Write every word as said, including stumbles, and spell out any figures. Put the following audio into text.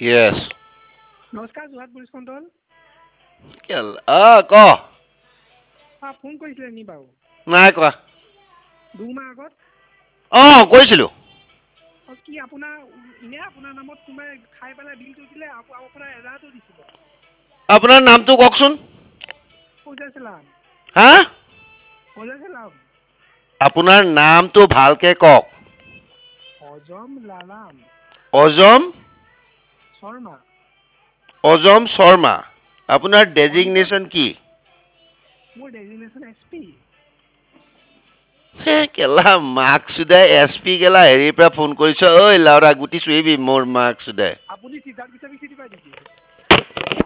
Yes. নমস্কাৰ Jorhat police control কেল আ ক অঁ ফোন কৰিছিলে নি বাৰু নাই কোৱা দুমাহ আগত অ কৈছিলো অঁ কি আপোনাৰ এনে আপোনাৰ নামত কোনোবাই খাই পেলাই বিলটো দিলে আপোনাৰ এজাহাৰটো দিছিলে আপোনাৰ নামটো কওকচোন পূজা চেলাম হা পূজা চেলাম আপোনাৰ নামটো ভালকে কওক অজম লালাম অজম শৰ্মা অজম শৰ্মা আপোনাৰ অনিৰুদ্ধ ডেজিগনেশ্যন কি মোৰ ডেজিগনেশ্যন এছ পি হে কেলা মাকচোদাই এছ পি কেলা হেৰিৰ পৰা ফোন কৰিছ ঐ লাউৰা গুটি চুহিবি মোৰ মাকচোদাই আপুনি চিধাৰ পিছে চিনি পায় নেকি